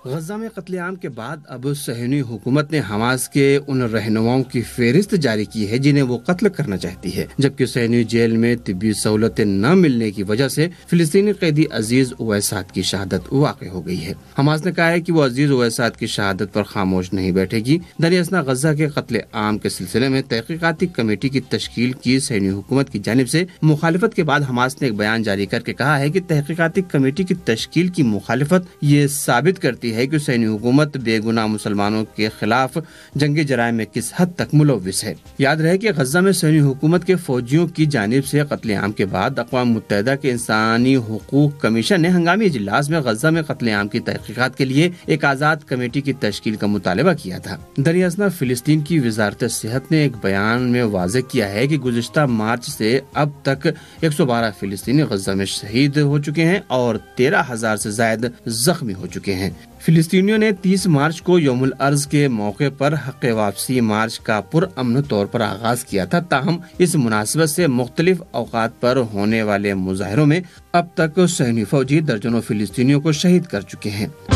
غزہ میں قتل عام کے بعد اب صہیونی حکومت نے حماس کے ان رہنماؤں کی فہرست جاری کی ہے جنہیں وہ قتل کرنا چاہتی ہے، جبکہ صہیونی جیل میں طبی سہولتیں نہ ملنے کی وجہ سے فلسطینی قیدی عزیز اویسات کی شہادت واقع ہو گئی ہے۔ حماس نے کہا ہے کہ وہ عزیز اویسات کی شہادت پر خاموش نہیں بیٹھے گی۔ در اثنا غزہ کے قتل عام کے سلسلے میں تحقیقاتی کمیٹی کی تشکیل کی صہیونی حکومت کی جانب سے مخالفت کے بعد حماس نے ایک بیان جاری کر کے کہا ہے کہ تحقیقاتی کمیٹی کی تشکیل کی مخالفت یہ ثابت کرتی ہے کہ صہیونی حکومت بے گناہ مسلمانوں کے خلاف جنگی جرائم میں کس حد تک ملوث ہے۔ یاد رہے کہ غزہ میں صہیونی حکومت کے فوجیوں کی جانب سے قتل عام کے بعد اقوام متحدہ کے انسانی حقوق کمیشن نے ہنگامی اجلاس میں غزہ میں قتل عام کی تحقیقات کے لیے ایک آزاد کمیٹی کی تشکیل کا مطالبہ کیا تھا۔ در اثنا فلسطین کی وزارت صحت نے ایک بیان میں واضح کیا ہے کہ گزشتہ مارچ سے اب تک 112 فلسطینی غزہ میں شہید ہو چکے ہیں اور 13,000 سے زائد زخمی ہو چکے ہیں۔ فلسطینیوں نے 30 مارچ کو یوم الارض کے موقع پر حق واپسی مارچ کا پرامن طور پر آغاز کیا تھا، تاہم اس مناسبت سے مختلف اوقات پر ہونے والے مظاہروں میں اب تک صہیونی فوجی درجنوں فلسطینیوں کو شہید کر چکے ہیں۔